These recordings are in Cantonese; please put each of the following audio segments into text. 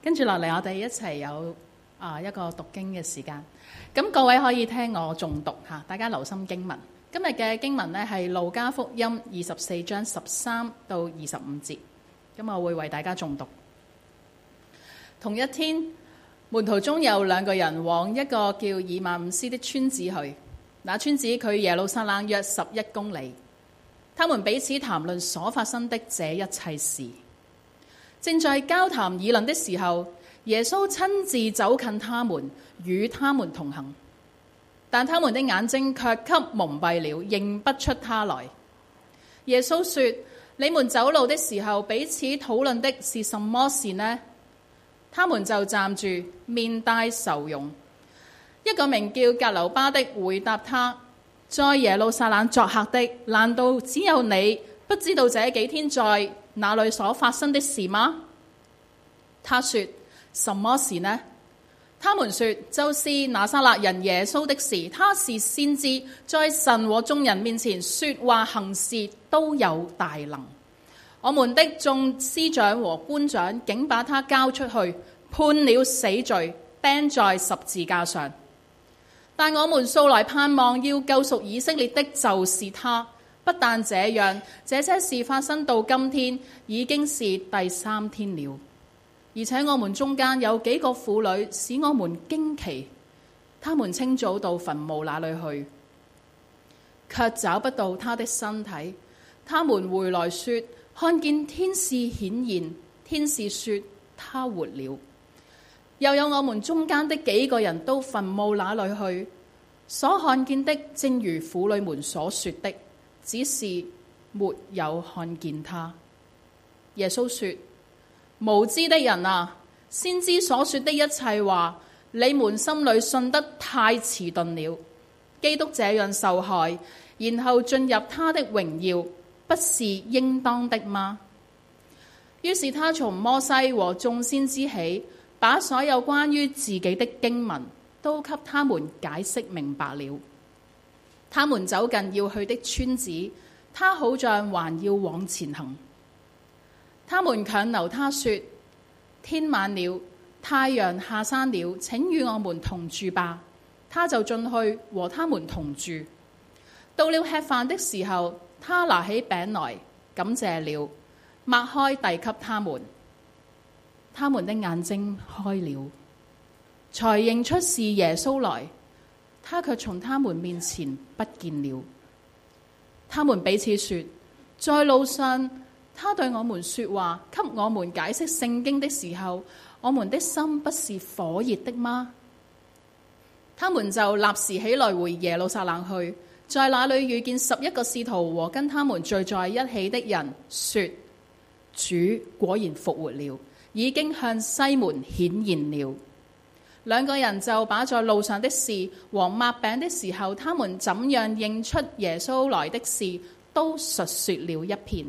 跟住落嚟，我哋一齊有一個讀經嘅時間。咁各位可以聽我誦讀嚇，大家留心經文。今日嘅經文呢係路加福音24章13到25節。咁我會為大家誦讀。同一天，門徒中有兩個人往一個叫以馬忤斯的村子去，那村子距耶路撒冷約11公里。他們彼此談論所發生的這一切事。正在交談議論的時候，耶穌親自走近他們，與他們同行。但他們的眼睛卻給蒙蔽了，認不出他來。耶穌說：你們走路的時候，彼此討論的是什麼事呢？他們就站住，面帶愁容。一個名叫格留巴的回答他：在耶路撒冷作客的，難道只有你不知道這幾天在那裏所發生的事嗎？他說：什麼事呢？他們說：就是拿撒勒人耶穌的事。他是先知，在神和眾人面前說話行事都有大能。我們的眾司長和官長竟把他交出去，判了死罪，釘在十字架上。但我們素來盼望要救贖以色列的就是他。不但這樣，這些事發生到今天，已經是第3天了。而且我們中間有幾個婦女使我們驚奇，他們清早到墳墓那裏去，卻找不到他的身體。他們回來說，看見天使顯現，天使說他活了。又有我們中間的幾個人到墳墓那裏去，所看見的正如婦女們所說的，只是沒有看見他。耶穌說：無知的人啊，先知所說的一切話，你們心裏信得太遲鈍了。基督這樣受害，然後進入他的榮耀，不是應當的嗎？於是他從摩西和眾先知起，把所有關於自己的經文都給他們解釋明白了。他們走近要去的村子，他好像還要往前行。他們強留他說：天晚了，太陽下山了，請與我們同住吧。他就進去和他們同住。到了吃飯的時候，他拿起餅來，感謝了，擘開遞給他們。他們的眼睛開了，才認出是耶穌來。他卻從他們面前不見了。他們彼此說：在路上他對我們說話，給我們解釋聖經的時候，我們的心不是火熱的嗎？他們就立時起來回耶路撒冷去，在那裏遇見11個使徒和跟他們聚在一起的人，說：主果然復活了，已經向西門顯現了。兩個人就把在路上的事和擘餅的時候，他們怎樣認出耶穌來的事，都述說了一遍。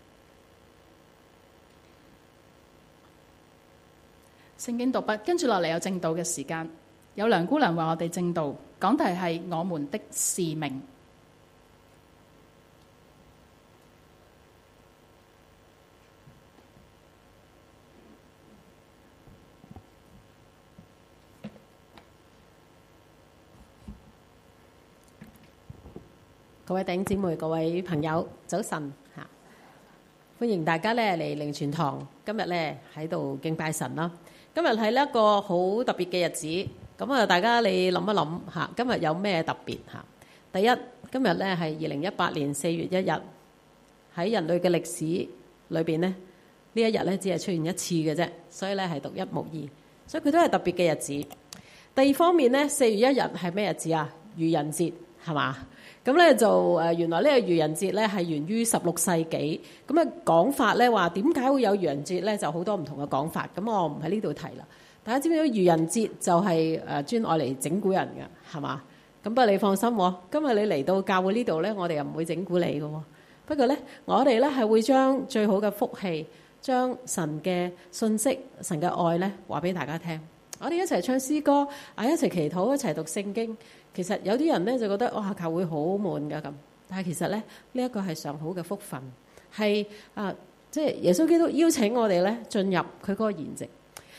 聖經讀畢，跟住落嚟有證道嘅時間。有梁姑娘為我哋證道，講題係我們的使命。 各位弟兄姊妹、各位朋友，早晨嚇！歡迎大家咧嚟靈傳堂。今日咧喺度敬拜神啦。今日係一個好特別嘅日子。咁啊，大家你諗一諗嚇，今日有咩特別嚇？第一，今日咧係2018年4月1日，喺人類嘅歷史裏邊咧，呢一日咧只係出現一次嘅啫，所以咧係獨一無二，所以佢都係特別嘅日子。第二方面咧，4月1日係咩日子啊？愚人節係嘛？咁咧就原來呢個愚人節咧係源於16世紀。咁啊講法咧話點解會有愚人節咧，就好多唔同嘅講法。咁我唔喺呢度提啦。大家知唔知愚人節就係專愛嚟整蠱人嘅係嘛？咁不過你放心喎，今日你嚟到教會呢度咧，我哋又唔會整蠱你嘅喎。不過咧，我哋咧係會將最好嘅福氣，將神嘅信息、神嘅愛咧話俾大家聽。我哋一齊唱詩歌，一齊祈禱，一齊讀聖經。其實有啲人咧就覺得哇，教會好悶㗎咁，但係其實咧呢一個係上好嘅福分，係即係耶穌基督邀請我哋咧進入佢嗰個筵席。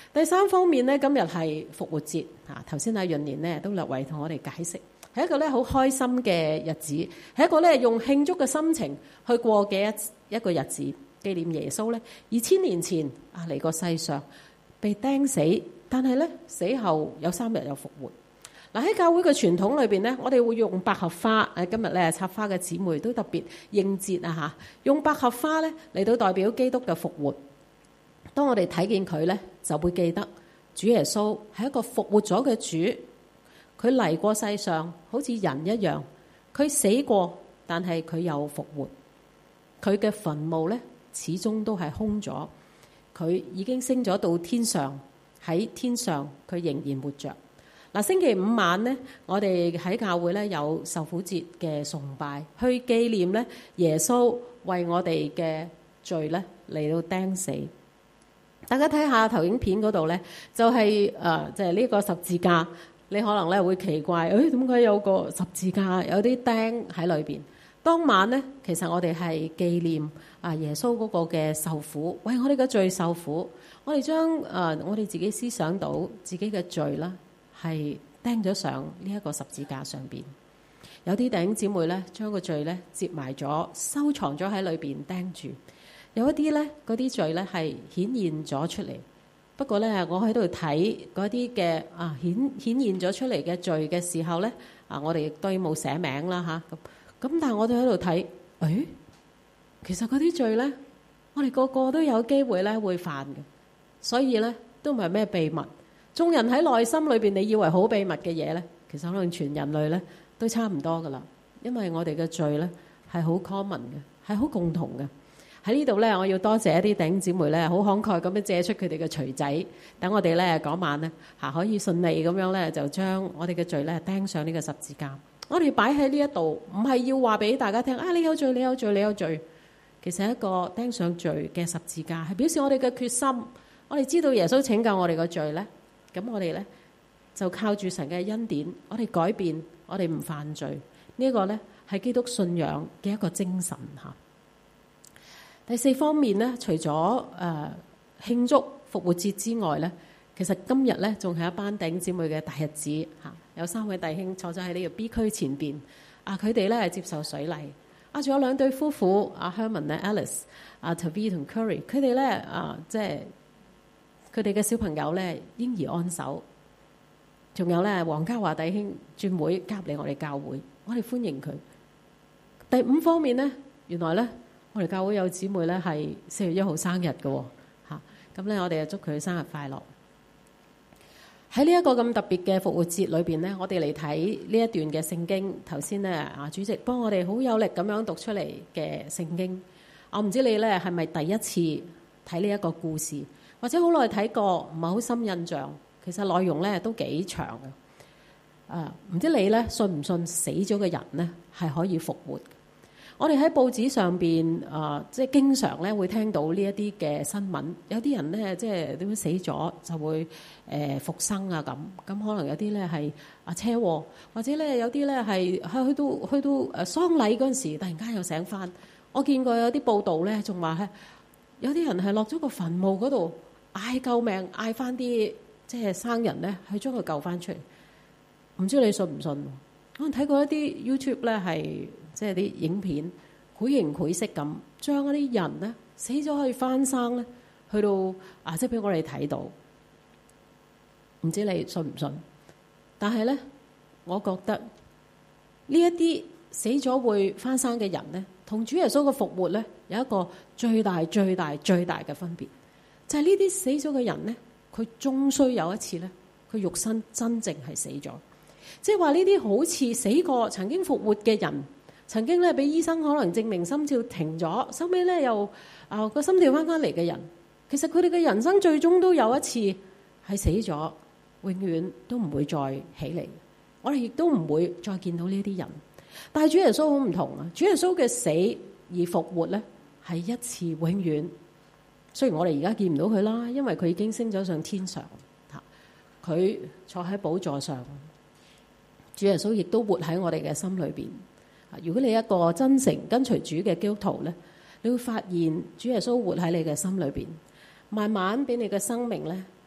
第三方面咧，今日係復活節嚇。頭先阿潤年咧都略為同我哋解釋，係一個咧好開心嘅日子，係一個咧用慶祝嘅心情去過嘅一個日子，紀念耶穌咧2000年前嚟過世上，被釘死，但係咧死後有3日又復活。嗱，喺教會嘅傳統裏邊咧，我哋會用百合花。今日咧插花嘅姊妹都特別應節啊嚇，用百合花咧嚟到代表基督嘅復活。當我哋睇見佢咧，就會記得主耶穌係一個復活咗嘅主，佢嚟過世上好似人一樣，佢死過，但係佢又復活。佢嘅墳墓咧始終都係空咗，佢已經升咗到天上，喺天上佢仍然活着。嗱，星期五晚咧，我哋喺教會咧有受苦節嘅崇拜，去紀念咧耶穌為我哋嘅罪咧嚟到釘死。大家睇下投影片嗰度咧，就係呢個十字架。你可能咧會奇怪，點解有個十字架有啲釘喺裏邊？當晚咧，其實我哋係紀念耶穌嗰個嘅受苦，為我哋嘅罪受苦。我哋將我哋自己思想到自己嘅罪啦，係釘咗上呢一個十字架上邊。有啲弟兄姊妹咧，將個罪咧接埋咗，收藏咗喺裏邊釘住。有一啲咧，嗰啲罪咧係顯現咗出嚟。不過咧，我喺度睇嗰啲嘅顯現咗出嚟嘅罪嘅時候咧，我哋亦都冇寫名啦嚇。咁但係我哋喺度睇，其實嗰啲罪咧，我哋個個都有機會咧會犯嘅，所以咧都唔係咩秘密。眾人喺內心裏邊，你以為好秘密嘅嘢咧，其實可能全人類咧都差唔多噶啦。因為我哋嘅罪咧係好 common 嘅，係好共同嘅。喺呢度咧，我要多謝一啲弟兄姊妹咧，好慷慨咁樣借出佢哋嘅錘仔，等我哋咧嗰晚咧可以順利咁樣咧，就將我哋嘅罪咧釘上呢個十字架。我哋擺喺呢一度，唔係要話俾大家聽你有罪，你有罪，你有罪。其實一個釘上罪嘅十字架，係表示我哋嘅決心。我哋知道耶穌拯救我哋嘅罪咧，咁我哋咧就靠住神嘅恩典，我哋改變，我哋唔犯罪。呢一個咧係基督信仰嘅一個精神嚇。第四方面咧，除咗慶祝復活節之外咧，其實今日咧仲係一班弟兄姊妹嘅大日子嚇。有3位弟兄坐咗喺呢個 B 區前邊，佢哋咧係接受水禮。仲有2對夫婦，Herman 咧 Alice，Tavi 同 Curry， 佢哋咧即係佢哋嘅小朋友咧嬰兒安守。仲有咧黃家華弟兄轉會加入嚟我哋教會，我哋歡迎佢。第5方面咧，原來咧我哋教會有姊妹咧係4月1號生日嘅喎嚇，咁咧我哋就祝佢生日快樂。喺呢一個咁特別嘅復活節裏邊咧，我哋嚟睇呢一段嘅聖經。頭先咧主席幫我哋好有力咁樣讀出嚟嘅聖經。我唔知你咧係咪第一次睇呢一個故事，或者好耐睇過，唔係好深印象。其實內容咧都幾長嘅。唔知你咧信唔信死咗嘅人咧係可以復活？我哋喺報紙上邊即係經常咧會聽到呢一啲嘅新聞，有啲人咧即係點樣死咗就會復生啊咁。咁可能有啲咧係車禍，或者咧有啲咧係去到喪禮嗰陣時，突然間又醒翻。我見過有啲報道咧，仲話係有啲人係落咗個墳墓嗰度嗌救命，嗌翻啲即係生人咧去將佢救翻出嚟。唔知你信唔信？我睇過一啲 YouTube 咧係。即係啲影片，繪形繪色咁，將嗰啲人咧死咗可以翻生咧，去到即係俾我哋睇到。唔知你信唔信？但係咧，我覺得呢一啲死咗會翻生嘅人咧，同主耶穌嘅復活咧，有一個最大嘅分別，就係呢啲死咗嘅人咧，佢終須有一次咧，佢肉身真正係死咗。即係話呢啲好似死過、曾經復活嘅人。曾經咧俾醫生可能證明心跳停咗，收尾咧又個心跳翻嚟嘅人，其實佢哋嘅人生最終都有一次係死咗，永遠都唔會再起嚟。我哋亦都唔會再見到呢啲人。但係主耶穌好唔同啊！主耶穌嘅死而復活咧係一次永遠。雖然我哋而家見唔到佢啦，因為佢已經升咗上天上，佢坐喺寶座上。主耶穌亦都活喺我哋嘅心裏邊。如果你一個真誠跟隨主嘅基督徒咧，你會發現主耶穌活喺你嘅心裏邊，慢慢俾你嘅生命咧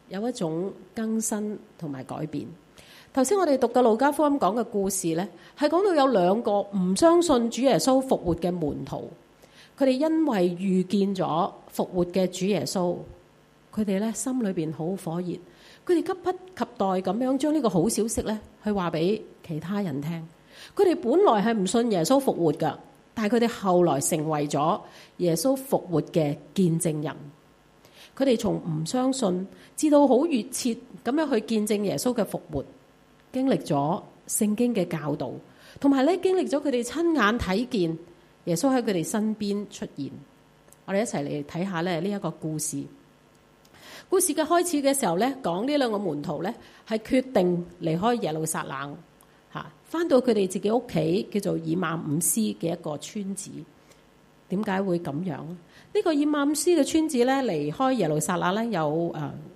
有一種更新同埋改變。頭先我哋讀嘅路加福音講嘅故事呢，係講到有兩個唔相信主耶穌復活嘅門徒，佢哋因為遇見咗復活嘅主耶穌，佢哋呢心裏邊好火熱，佢哋急不及待咁樣將呢個好消息呢去話俾其他人聽。佢哋本來係唔信耶穌復活㗎，但係佢哋後來成為咗耶穌復活嘅見證人。佢哋從唔相信，至到好熱切咁樣去見證耶穌嘅復活，經歷咗聖經嘅教導，同埋咧經歷咗佢哋親眼睇見耶穌喺佢哋身邊出現。我哋一齊嚟睇下咧呢一個故事。故事嘅開始嘅時候咧，講呢兩個門徒咧係決定離開耶路撒冷，翻到佢哋自己屋企叫做以馬忤斯嘅一個村子。點解會咁樣？呢個以馬忤斯嘅村子咧，離開耶路撒冷咧有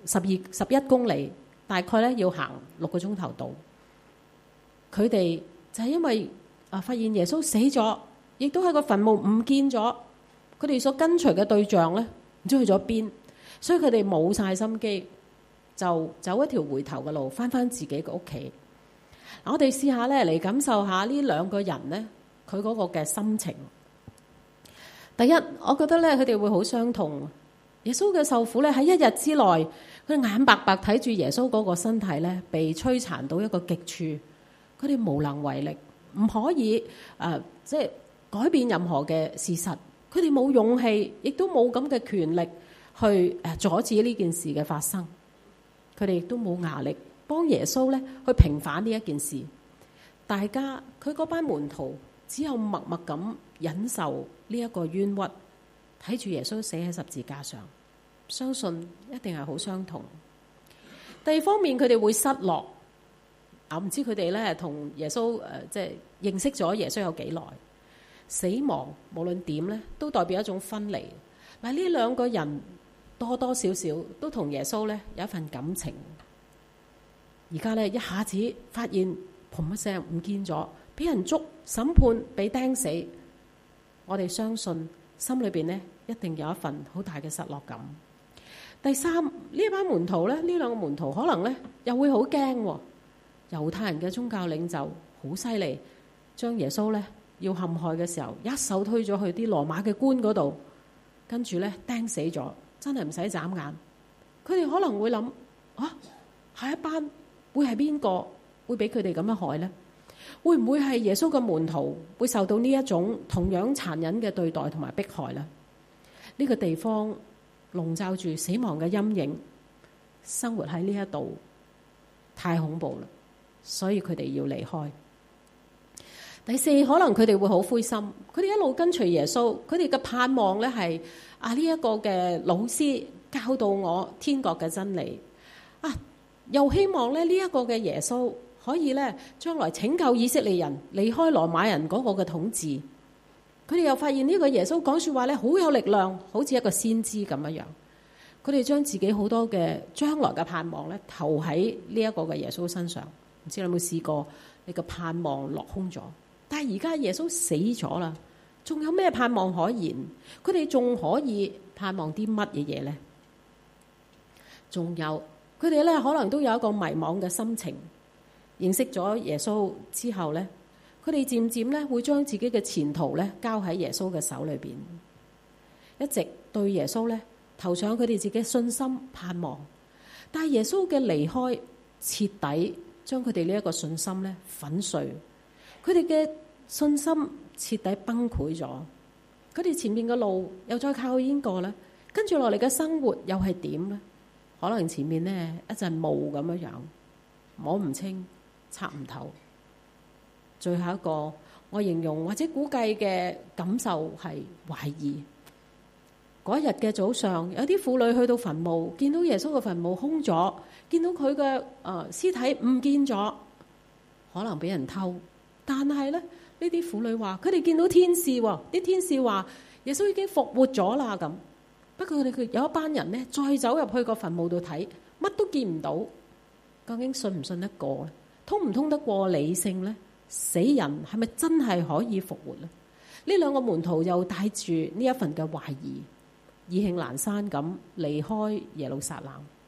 11公里，大概咧要行6個鐘頭到。佢哋就係因為發現耶穌死咗，亦都喺個墳墓唔見咗，佢哋所跟隨嘅對象咧唔知去咗邊，所以佢哋冇晒心機，就走一條回頭嘅路，翻自己嘅屋企。我哋試下咧嚟感受下呢兩個人咧，佢嗰個嘅心情。第一，我覺得咧佢哋會好傷痛。耶穌嘅受苦咧喺一日之內，佢眼白白睇住耶穌嗰個身體咧被摧殘到一個極處，佢哋無能為力，唔可以即係改變任何嘅事實。佢哋冇勇氣，亦都冇咁嘅權力去阻止呢件事嘅發生。佢哋亦都冇壓力幫耶穌咧去平反呢一件事。大家佢嗰班門徒只有默默咁忍受呢一個冤屈，睇住耶穌死喺十字架上，相信一定係好傷痛。第二方面，佢哋會失落。我唔知佢哋咧同耶穌即係認識咗耶穌有幾耐。死亡無論點咧，都代表一種分離。嗱，呢兩個人多多少少都同耶穌咧有一份感情。而家咧一下子發現砰一聲唔見咗，俾人捉審判，被釘死。我哋相信心裏邊呢一定有一份好大嘅失落感。第三，呢一班門徒咧，呢兩個門徒可能咧又會好驚。猶太人嘅宗教領袖好犀利，將耶穌咧要陷害嘅時候，一手推咗去啲羅馬嘅官嗰度，跟住咧釘死咗，真係唔使眨眼。佢哋可能會諗下一班會係邊個會俾佢哋咁樣害呢？會唔會係耶穌嘅門徒會受到呢一種同樣殘忍嘅對待同埋迫害呢？呢個地方籠罩住死亡嘅陰影，生活喺呢一度太恐怖啦，所以佢哋要離開。第四，可能佢哋會好灰心，佢哋一路跟隨耶穌，佢哋嘅盼望咧係呢一個嘅老師教導我天國嘅真理又希望咧呢一個嘅耶穌可以咧將來拯救以色列人離開羅馬人嗰個嘅統治。佢哋又發現呢個耶穌講說話咧好有力量，好似一個先知咁樣。佢哋將自己好多嘅將來嘅盼望咧投喺呢一個嘅耶穌身上。唔知你有冇試過你嘅盼望落空咗？但係而家耶穌死咗啦，仲有咩盼望可言？佢哋仲可以盼望啲乜嘢嘢呢？仲有佢哋咧可能都有一個迷惘嘅心情。認識咗耶穌之後咧，佢哋漸漸咧會將自己嘅前途咧交喺耶穌嘅手裏邊，一直對耶穌咧投上佢哋自己嘅信心盼望。但係耶穌嘅離開徹底將佢哋呢一個信心咧粉碎，佢哋嘅信心徹底崩潰咗。佢哋前面嘅路又再靠邊個咧？跟住落嚟嘅生活又係點咧？可能前面呢一陣霧咁樣樣，摸唔清，測唔透。最後一個我形容或者估計嘅感受係懷疑。嗰一日嘅早上，有啲婦女去到墳墓，見到耶穌嘅墳墓空咗，見到佢嘅屍體唔見咗，可能俾人偷。但係咧，呢啲婦女話佢哋見到天使喎，啲天使話耶穌已經復活咗啦咁。不過佢有一班人呢，再走入去個墳墓度睇，乜都見唔到。究竟信唔信得過咧？通唔通得過理性呢？死人係咪真係可以復活呢？呢兩個門徒又帶住呢一份嘅懷疑，意興闌珊咁離開耶路撒冷。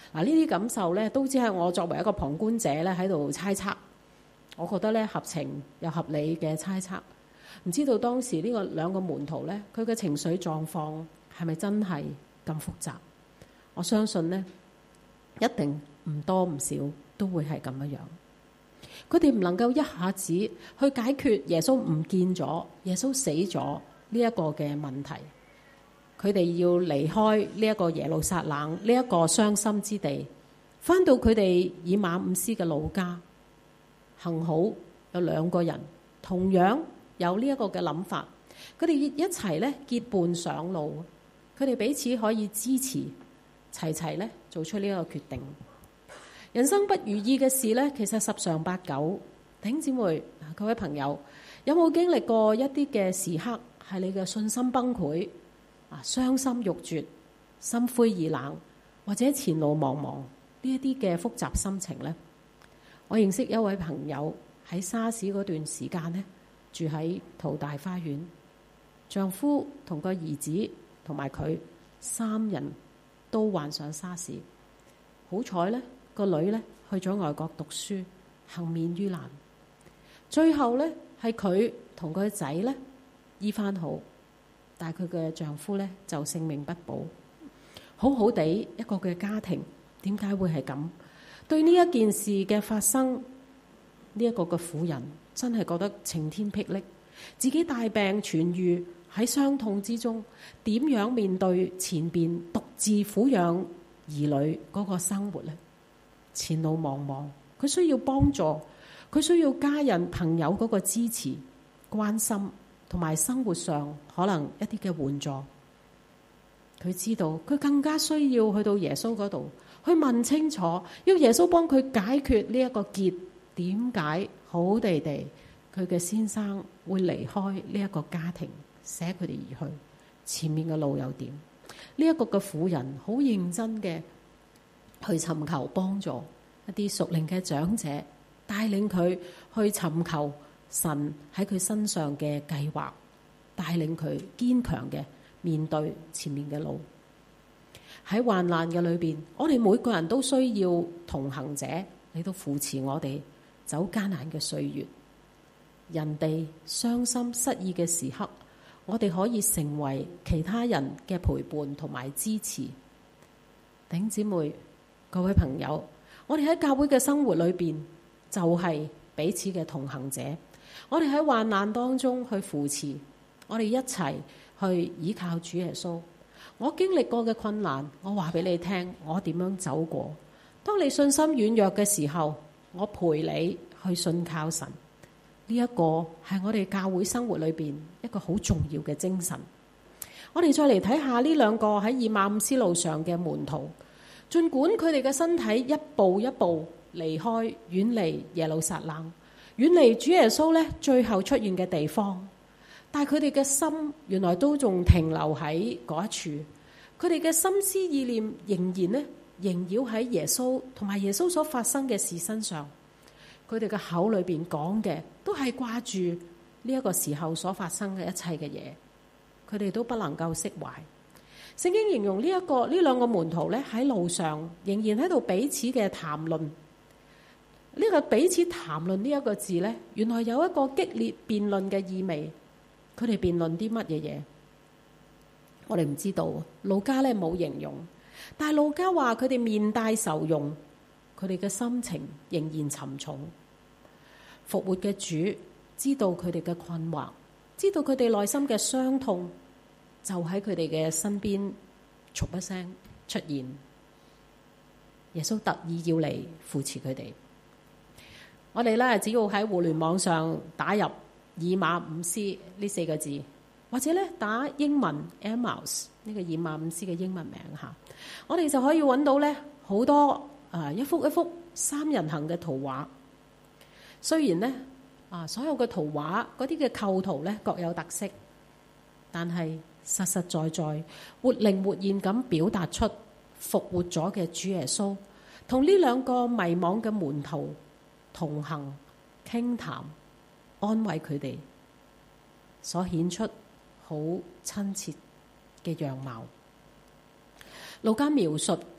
呢啲感受咧，都只係我作為一個旁觀者咧喺度猜測。我覺得咧合情又合理嘅猜測。唔知道當時呢個兩個門徒咧，佢嘅情緒狀況係咪真係咁複雜？我相信呢，一定唔多唔少都會係咁樣。佢哋唔能夠一下子去解決耶穌唔見咗、耶穌死咗呢一個嘅問題。佢哋要離開呢一個耶路撒冷呢一個傷心之地，返到佢哋以馬忤斯嘅老家。幸好有兩個人同樣有呢一個嘅諗法，佢哋一齊咧結伴上路，佢哋彼此可以支持，齊齊咧做出呢一個決定。人生不如意嘅事咧，其實十常八九。弟兄姊妹，各位朋友，有冇經歷過一啲嘅時刻係你嘅信心崩潰啊、傷心欲絕、心灰意冷，或者前路茫茫呢一啲嘅複雜心情呢？我認識一位朋友喺沙士嗰段時間呢，住喺淘大花園，丈夫同個兒子同埋佢三人都患上沙士。好彩呢個女呢去咗外國讀書，幸免於難。最後呢係佢同佢仔呢醫翻好，但係佢嘅丈夫呢就性命不保。好好地一個嘅家庭，點解會係咁？對呢一件事嘅發生，呢一個嘅婦人真係覺得晴天霹靂，自己大病痊癒喺傷痛之中，點樣面對前邊獨自撫養兒女嗰個生活呢？前路茫茫，佢需要幫助，佢需要家人朋友嗰個支持、關心，同埋生活上可能一啲嘅援助。佢知道佢更加需要去到耶穌嗰度去問清楚，要耶穌幫佢解決呢一個結。點解好地地佢嘅先生會離開呢一個家庭，捨佢哋而去？前面嘅路又點？呢一個嘅婦人好認真嘅去尋求幫助一啲屬靈嘅長者，帶領佢去尋求神喺佢身上嘅計劃，帶領佢堅強嘅面對前面嘅路。喺患難嘅裏邊，我哋每個人都需要同行者嚟到扶持我哋走艱難嘅歲月。人哋傷心失意嘅時刻，我哋可以成為其他人嘅陪伴同埋支持。弟兄姊妹，各位朋友，我哋喺教會嘅生活裏邊就係彼此嘅同行者。我哋喺患難當中去扶持，我哋一齊去依靠主耶穌。我經歷過嘅困難，我話俾你聽，我點樣走過。當你信心軟弱嘅時候，我陪你去信靠神。呢一個係我哋教會生活裏邊一個好重要嘅精神。我哋再嚟睇下呢兩個喺以馬忤斯路上嘅門徒，儘管佢哋嘅身體一步一步離開，遠離耶路撒冷，遠離主耶穌咧最後出現嘅地方，但係佢哋嘅心原來都仲停留喺嗰一處，佢哋嘅心思意念仍然咧縈繞喺耶穌同埋耶穌所發生嘅事身上。佢哋嘅口裏邊講嘅都係掛住呢一個時候所發生嘅一切嘅嘢，佢哋都不能夠釋懷。聖經形容呢兩個門徒咧喺路上仍然喺度彼此嘅談論。呢個彼此談論呢一個字咧，原來有一個激烈辯論嘅意味。佢哋辯論啲乜嘢嘢？我哋唔知道。路加咧冇形容，但係路加話佢哋面帶愁容，佢哋嘅心情仍然沉重。復活嘅主知道佢哋嘅困惑，知道佢哋內心嘅傷痛，就喺佢哋嘅身邊，唰一聲出現。耶穌特意要嚟扶持佢哋。我哋咧只要喺互聯網上打入以馬忤斯呢4個字，或者咧打英文 Emmaus 呢個以馬忤斯嘅英文名吓，我哋就可以揾到咧好多一幅一幅三人行嘅圖畫。雖然咧所有嘅圖畫嗰啲嘅構圖咧各有特色，但係實實在在活靈活現咁表達出復活咗嘅主耶穌同呢兩個迷惘嘅門徒同行傾談，安慰佢哋，所顯出好親切嘅樣貌。路加描述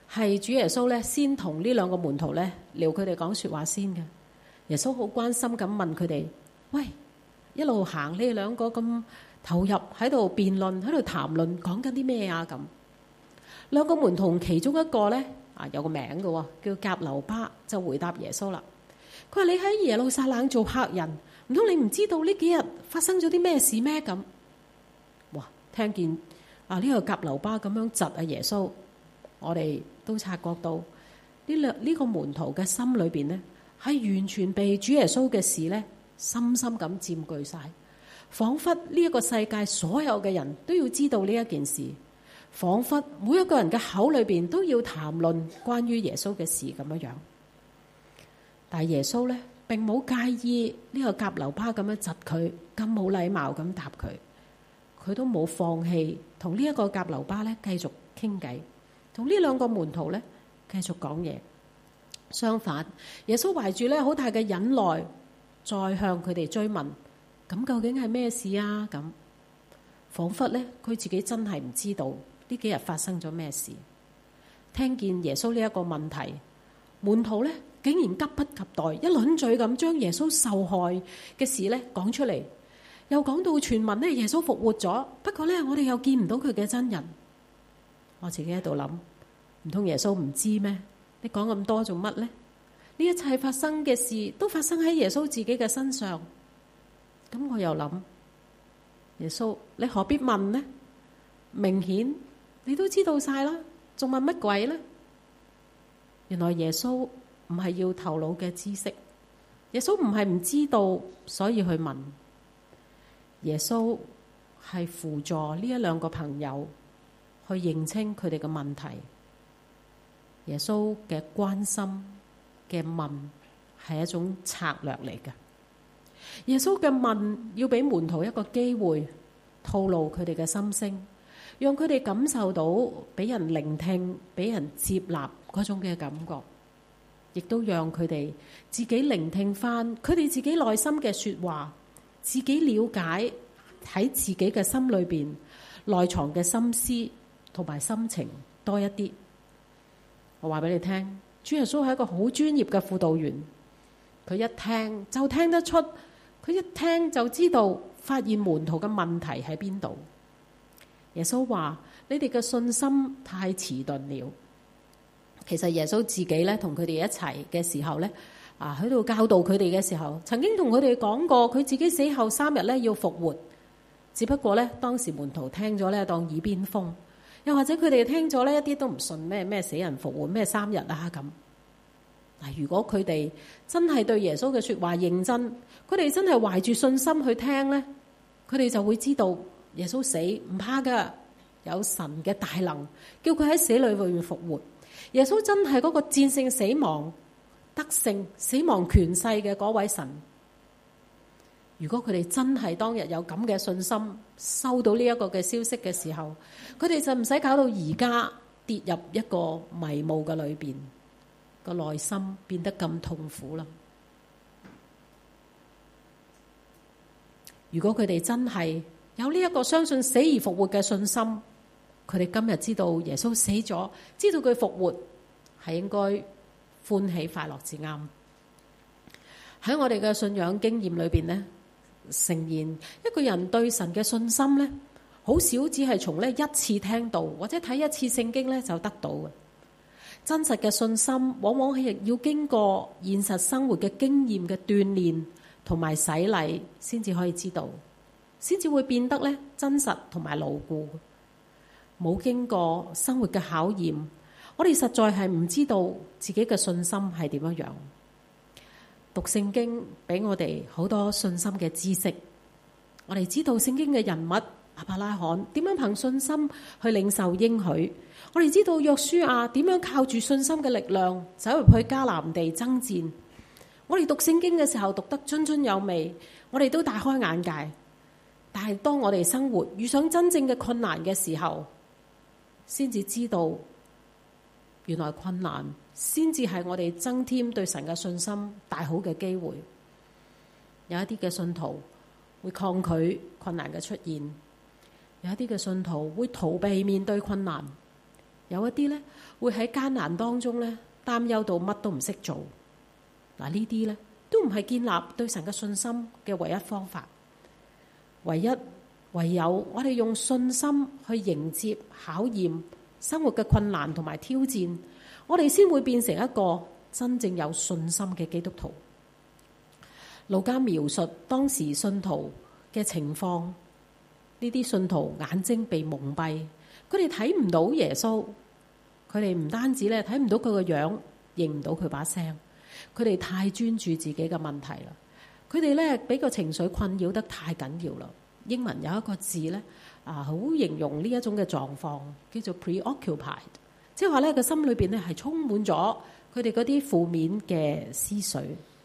係主耶穌咧先同呢兩個門徒咧撩佢哋講說話先嘅。耶穌好關心咁問佢哋：喂，一路行你哋兩個咁投入喺度辯論，喺度談論，講緊啲咩啊？咁兩個門徒其中一個咧有個名嘅喎，叫革流巴，就回答耶穌啦。佢話：你喺耶路撒冷做客人，唔通你唔知道呢幾日發生咗啲咩事咩？咁哇，聽見呢個革流巴咁樣窒耶穌，我哋都察覺到呢個門徒嘅心裏邊呢，係完全被主耶穌嘅事呢深深咁佔據晒，彷彿呢一個世界所有嘅人都要知道呢一件事，彷彿每一個人嘅口裏邊都要談論關於耶穌嘅事咁樣樣。但係耶穌呢並冇介意呢個革流巴咁樣窒佢，咁冇禮貌咁答佢，佢都冇放棄同呢一個革流巴呢繼續傾偈，同呢兩個門徒呢繼續講嘢。相反，耶穌懷住咧好大嘅忍耐，再向佢哋追問：咁究竟係咩事啊？咁彷彿咧佢自己真係唔知道呢幾日發生咗咩事。聽見耶穌呢一個問題，門徒咧竟然急不及待，一輪嘴咁將耶穌受害嘅事咧講出嚟，又講到傳聞咧耶穌復活咗，不過咧我哋又見唔到佢嘅真人。我自己喺度諗，唔通耶穌唔知咩？你講咁多做乜呢？呢一切發生嘅事都發生喺耶穌自己嘅身上。咁我又諗，耶穌你何必問呢？明顯你都知道晒啦，仲問乜鬼呢？原來耶穌唔係要頭腦嘅知識，耶穌唔係唔知道所以去問，耶穌係輔助呢一兩個朋友去認清佢哋嘅問題。耶穌嘅關心嘅問係一種策略嚟嘅。耶穌嘅問要俾門徒一個機會，透露佢哋嘅心聲，讓佢哋感受到俾人聆聽、俾人接納嗰種嘅感覺，亦都讓佢哋自己聆聽翻佢哋自己內心嘅說話，自己了解喺自己嘅心裏邊內藏嘅心思同埋心情多一啲。我話俾你聽，主耶穌係一個好專業嘅輔導員，佢一聽就聽得出，佢一聽就知道發現門徒嘅問題喺邊度。耶穌話：你哋嘅信心太遲鈍了。其實耶穌自己咧同佢哋一齊嘅時候咧，喺度教導佢哋嘅時候，曾經同佢哋講過，佢自己死後3日咧要復活。只不過咧，當時門徒聽咗咧當耳邊風。又或者佢哋聽咗呢一啲都唔信咩死人復活咩3日啊咁。嗱，如果佢哋真係對耶穌嘅說話認真，佢哋真係懷住信心去聽呢，佢哋就會知道耶穌死唔怕噶，有神嘅大能，叫佢喺死裏面復活。耶穌真係嗰個戰勝死亡、得勝死亡權勢嘅嗰位神。如果佢哋真係當日有咁嘅信心，收到呢一個嘅消息嘅時候，佢哋就唔使搞到而家跌入一個迷霧嘅裏邊，個內心變得咁痛苦啦。如果佢哋真係有呢一個相信死而復活嘅信心，佢哋今日知道耶穌死咗，知道佢復活，係應該歡喜快樂至啱。喺我哋嘅信仰經驗裏邊呢，誠然一個人對神嘅信心呢，好少只係從呢一次聽到或者睇一次聖經呢就得到嘅。真實嘅信心往往係要經過現實生活嘅經驗嘅鍛煉同埋洗禮，先至可以知道，先至會變得呢真實同埋牢固。冇經過生活嘅考驗，我哋實在係唔知道自己嘅信心係點樣樣。讀聖經俾我哋好多信心嘅知識，我哋知道聖經嘅人物亞伯拉罕點樣憑信心去領受應許，我哋知道約書亞點樣靠住信心嘅力量走入去迦南地爭戰。我哋讀聖經嘅時候讀得津津有味，我哋都大開眼界。但係當我哋生活遇上真正嘅困難嘅時候，先至知道原來困難先至係我哋增添對神嘅信心大好嘅機會。有一啲嘅信徒會抗拒困難嘅出現，有一啲嘅信徒會逃避面對困難， 有一啲咧會喺艱難當中咧擔憂到乜都唔識做。嗱，呢啲咧都唔係建立對神嘅信心嘅唯一方法。唯有我哋用信心去迎接考驗生活嘅困難同埋挑戰，我哋先會變成一個真正有信心嘅基督徒。路加描述當時信徒嘅情況，呢啲信徒眼睛被蒙蔽，佢哋睇唔到耶穌，佢哋唔單止咧睇唔到佢個樣，認唔到佢把聲，佢哋太專注自己嘅問題啦，佢哋咧俾個情緒困擾得太緊要啦。英文有一個字咧好形容呢一種嘅狀況，叫做 preoccupied， 即係話咧個心裏邊咧係充滿咗佢哋嗰啲負面嘅思緒。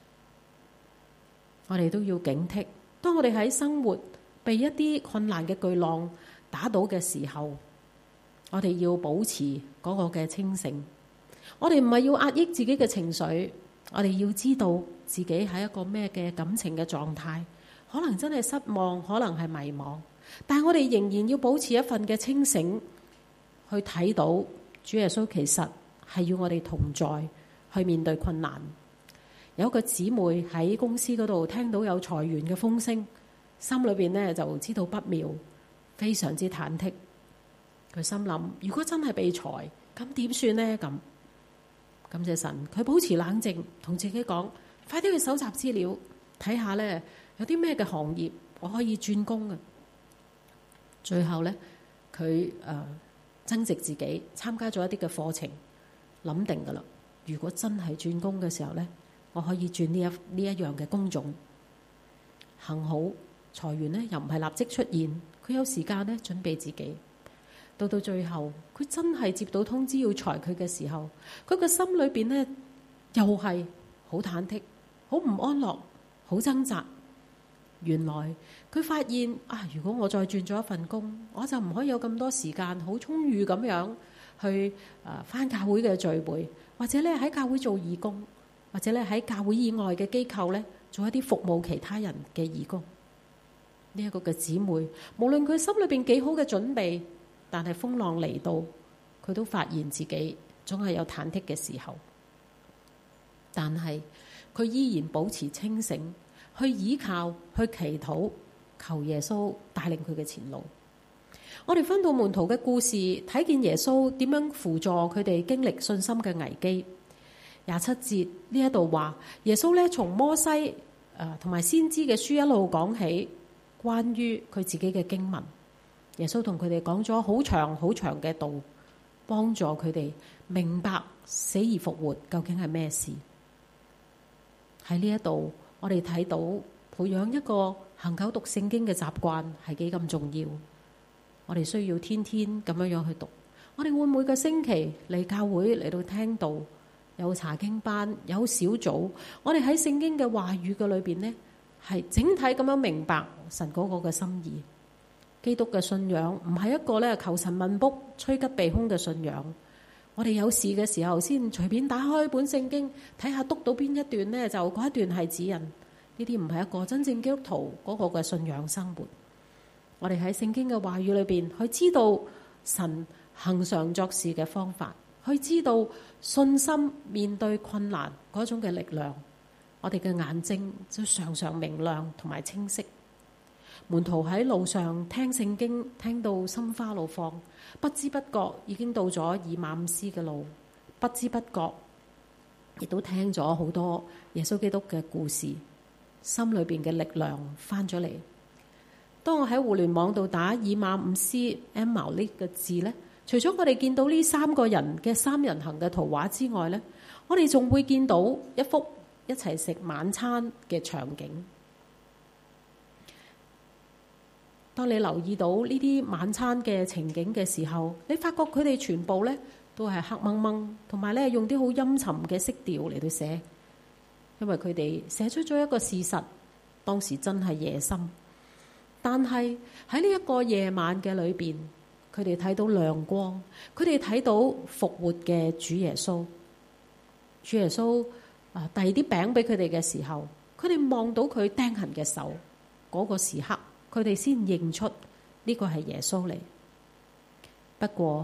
我哋都要警惕，當我哋喺生活被一啲困難嘅巨浪打倒嘅時候，我哋要保持嗰個嘅清醒。我哋唔係要壓抑自己嘅情緒，我哋要知道自己係一個咩嘅感情嘅狀態，可能真係失望，可能係迷茫，但係我哋仍然要保持一份嘅清醒，去睇到主耶穌其實係要我哋同在，去面對困難。有一個姊妹喺公司嗰度聽到有裁員嘅風聲，心裏邊咧就知道不妙，非常之忐忑。佢心諗：如果真係被裁，咁點算呢？咁感謝神，佢保持冷靜，同自己講：快啲去搜集資料，睇下咧有啲咩嘅行業我可以轉工嘅。最後咧，佢增值自己，參加咗一啲嘅課程，諗定噶啦。如果真係轉工嘅時候咧，我可以轉呢一樣嘅工種。幸好裁員呢又唔係立即出現，佢有時間呢準備自己。到最後，佢真係接到通知要裁佢嘅時候，佢個心裏邊呢又係好忐忑、好唔安樂、好掙扎。原來佢發現如果我再轉咗一份工，我就唔可以有咁多時間好充裕咁樣去返教會嘅聚會，或者咧喺教會做義工，或者咧喺教會以外嘅機構咧做一啲服務其他人嘅義工。呢一個嘅姊妹，無論佢心裏邊幾好嘅準備，但係風浪嚟到，佢都發現自己總係有忐忑嘅時候。但係佢依然保持清醒，去倚靠，去祈禱，求耶穌帶領佢嘅前路。我哋翻到門徒嘅故事，睇見耶穌點樣輔助佢哋經歷信心嘅危機。27節呢一度話，耶穌咧從摩西同埋先知嘅書一路講起，關於佢自己嘅經文。耶穌同佢哋講咗好長好長嘅道，幫助佢哋明白死而復活究竟係咩事。喺呢一度，我哋睇到培養一個恆久讀聖經嘅習慣係幾咁重要。我哋需要天天咁樣去讀。我哋會每個星期嚟教會嚟到聽道，有查經班，有小組。我哋喺聖經嘅話語嘅裏邊呢，係整體咁樣明白神嗰個嘅心意。基督嘅信仰唔係一個咧求神問卜、趨吉避凶嘅信仰。我哋有事嘅時候先隨便打開本聖經睇下，篤到邊一段呢，就嗰一段係指引。呢啲唔係一個真正基督徒嗰個嘅信仰生活。我哋喺聖經嘅話語裏邊去知道神恆常作事嘅方法，去知道信心面對困難嗰種嘅力量。我哋嘅眼睛就常常明亮同埋清晰。門徒喺路上聽聖經，聽到心花怒放，不知不覺已經到咗以馬忤斯嘅路，不知不覺亦都聽咗好多耶穌基督嘅故事，心裏邊嘅力量翻咗嚟。當我喺互聯網度打以馬忤斯 Emmaus 呢個字呢，除咗我哋見到呢三個人嘅三人行嘅圖畫之外呢，我哋仲會見到一幅一齊食晚餐嘅場景。當你留意到呢啲晚餐嘅情景嘅時候，你發覺佢哋全部咧都係黑掹掹，同埋咧用啲好陰沉嘅色調嚟到寫，因為佢哋寫出咗一個事實，當時真係夜深。但係喺呢一個夜晚嘅裏邊，佢哋睇到亮光，佢哋睇到復活嘅主耶穌。主耶穌遞啲餅俾佢哋嘅時候，佢哋望到佢釘痕嘅手，嗰個時刻，佢哋先認出呢個係耶穌嚟。不過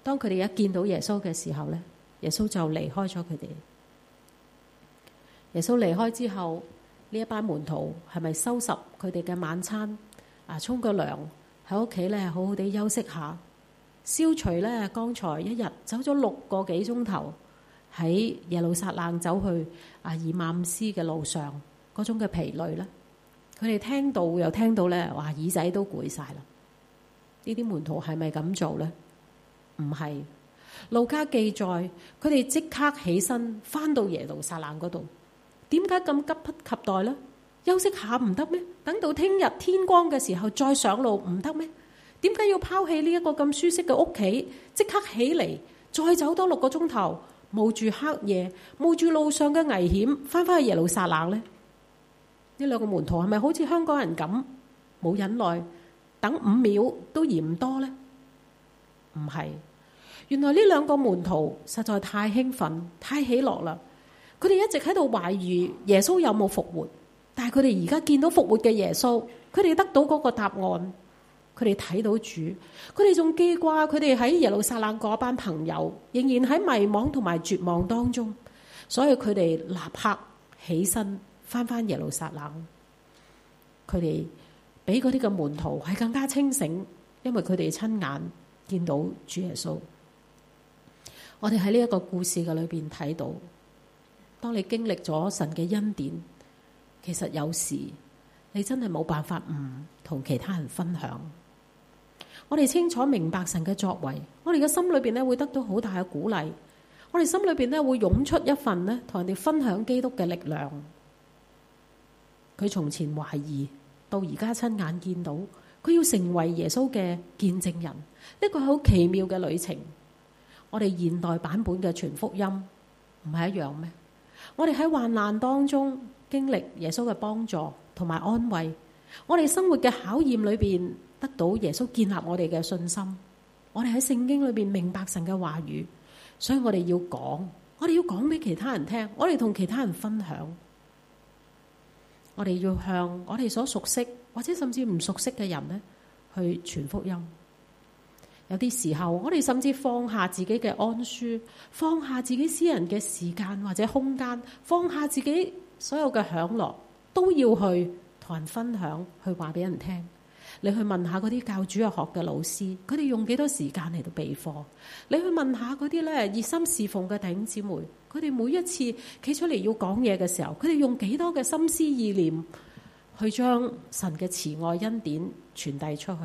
當佢哋一見到耶穌嘅時候咧，耶穌就離開咗佢哋。耶穌離開之後，呢一班門徒係咪收拾佢哋嘅晚餐啊？沖個涼喺屋企咧，好好地休息下，消除咧剛才一日走咗6個幾鐘頭喺耶路撒冷走去以馬忤斯嘅路上嗰種嘅疲累咧。佢哋聽到又聽到咧，哇，耳仔都攰晒啦。呢啲門徒係咪咁做咧？唔係。路加記載佢哋即刻起身返到耶路撒冷嗰度。點解咁急不及待呢？休息下唔得咩？等到聽日天光嘅時候再上路唔得咩？點解要拋棄呢一個咁舒適嘅屋企，即刻起嚟再走多6個鐘頭，冒住黑夜，冒住路上嘅危險，返去耶路撒冷呢？呢兩個門徒係咪好似香港人咁冇忍耐，等5秒都嫌唔多呢？唔係，原來呢兩個門徒實在太興奮、太喜樂啦。佢哋一直喺度懷疑耶穌有冇復活，但係佢哋而家見到復活嘅耶穌，佢哋得到嗰個答案，佢哋睇到主，佢哋仲記掛佢哋喺耶路撒冷嗰班朋友，仍然喺迷惘同埋絕望當中，所以佢哋立刻起身返耶路撒冷。佢哋比嗰啲嘅門徒係更加清醒，因為佢哋親眼見到主耶穌。我哋喺呢一個故事嘅裏邊睇到，當你經歷咗神嘅恩典，其實有時你真係冇辦法唔同其他人分享。我哋清楚明白神嘅作為，我哋嘅心裏邊咧會得到好大嘅鼓勵，我哋心裏邊咧會湧出一份咧同人哋分享基督嘅力量。佢從前懷疑，到而家親眼見到，佢要成為耶穌嘅見證人，呢個係好奇妙嘅旅程。我哋現代版本嘅全福音唔係一樣咩？我哋喺患難當中經歷耶穌嘅幫助同埋安慰，我哋生活嘅考驗裏邊得到耶穌建立我哋嘅信心，我哋喺聖經裏邊明白神嘅話語，所以我哋要講俾其他人聽，我哋同其他人分享，我哋要向我哋所熟悉或者甚至唔熟悉嘅人呢去傳福音。有啲時候，我哋甚至放下自己嘅安舒，放下自己私人嘅時間或者空間，放下自己所有嘅享樂，都要去同人分享，去話俾人聽。你去問下嗰啲教主日學嘅老師，佢哋用幾多時間嚟到備課？你去問下嗰啲咧熱心侍奉嘅弟兄姊妹，佢哋每一次企出嚟要講嘢嘅時候，佢哋用幾多嘅心思意念去將神嘅慈愛恩典傳遞出去。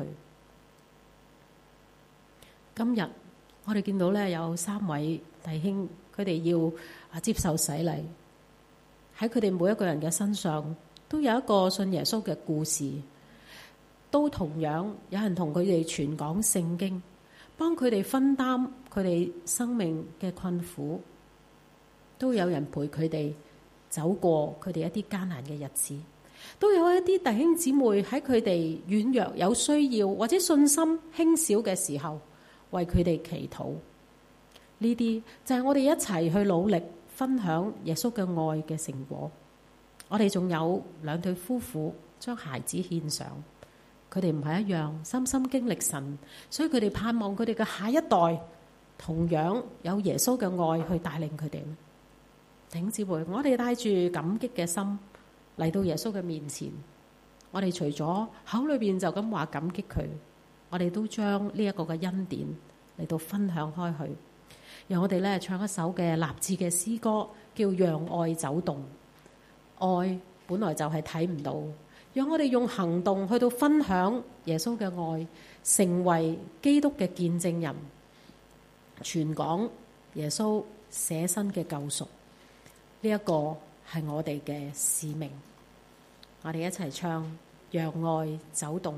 今日我哋見到咧有3位弟兄，佢哋要接受洗禮，喺佢哋每一個人嘅身上都有一個信耶穌嘅故事，都同樣有人同佢哋傳講聖經，幫佢哋分擔佢哋生命嘅困苦，都有人陪佢哋走過佢哋一啲艱難嘅日子，都有一啲弟兄姊妹喺佢哋軟弱有需要或者信心輕小嘅時候，為佢哋祈禱。呢啲就係我哋一齊去努力分享耶穌嘅愛嘅成果。我哋仲有2對夫婦將孩子獻上，佢哋唔係一樣深深經歷神，所以佢哋盼望佢哋嘅下一代同樣有耶穌嘅愛去帶領佢哋。弟兄姊妹，我哋帶住感激嘅心嚟到耶穌嘅面前，我哋除咗口裏邊就咁話感激佢，我哋都將呢一個嘅恩典嚟到分享開去。讓我哋咧唱一首嘅立志嘅詩歌，叫《讓愛走動》。愛本來就係睇唔到，讓我哋用行動去到分享耶穌嘅愛，成為基督嘅見證人，傳講耶穌捨身嘅救贖。呢一個係我哋嘅使命。我哋一齊唱《讓愛走動》。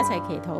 齊祈禱。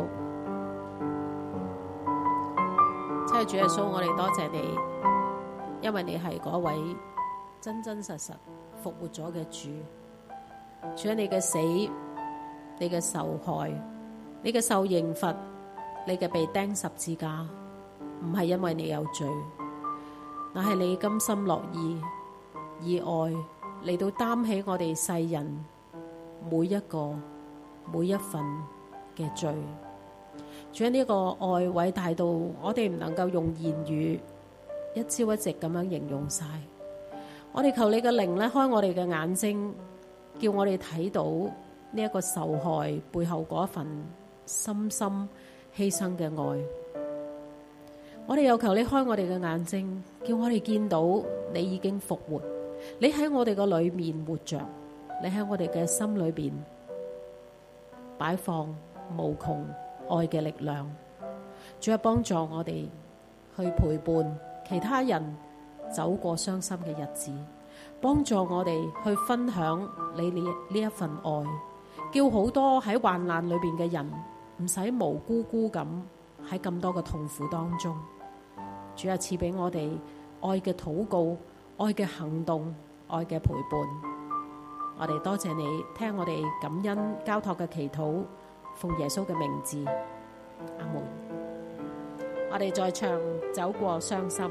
親愛主耶穌，我哋多謝你，因為你係嗰位真真實實復活咗嘅主。主啊，你嘅死，你嘅受害，你嘅受刑罰，你嘅被釘十字架，唔係因為你有罪，但係你甘心樂意以愛嚟到擔起我哋世人每一個每一份嘅罪。主啊，呢個愛偉大到我哋唔能夠用言語一朝一夕咁樣形容晒。我哋求你嘅靈咧，開我哋嘅眼睛，叫我哋睇到呢一個受害背後嗰一份深深犧牲嘅愛。我哋又求你開我哋嘅眼睛，叫我哋見到你已經復活，你喺我哋個裏面活着，你喺我哋嘅心裏邊擺放無窮愛嘅力量。主啊，幫助我哋去陪伴其他人走過傷心嘅日子，幫助我哋去分享你呢一份愛，叫好多喺患難裏邊嘅人唔使無辜辜咁喺咁多嘅痛苦當中。主啊，賜俾我哋愛嘅禱告、愛嘅行動、愛嘅陪伴。我哋多謝你聽我哋感恩交託嘅祈禱，奉耶穌嘅名字，阿門。我哋再唱走過傷心。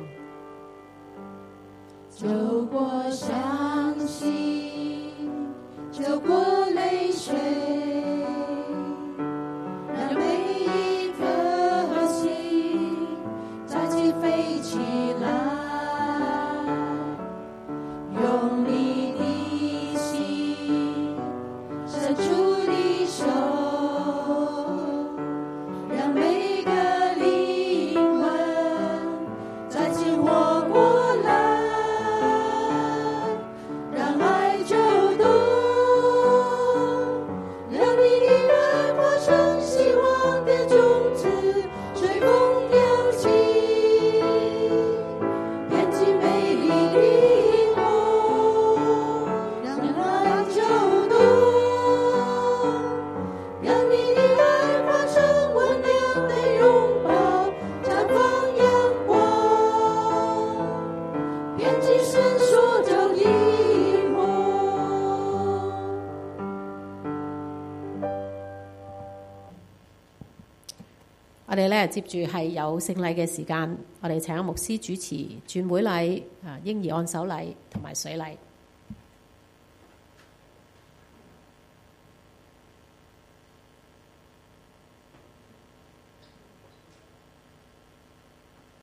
走過傷心，走過淚水，讓每一顆心再次飛起來，用你的心伸出你手，讓每個靈魂再次活過來，讓愛就動，讓你的愛化成希望的種子，隨風揚起，編織美麗的夢，讓愛就動，讓你的愛化成溫暖的擁抱，綻放陽光，編織伸縮着一夢。 我哋咧接住係有聖禮嘅時間，我哋請牧師主持轉會禮、嬰兒按手禮同埋水禮。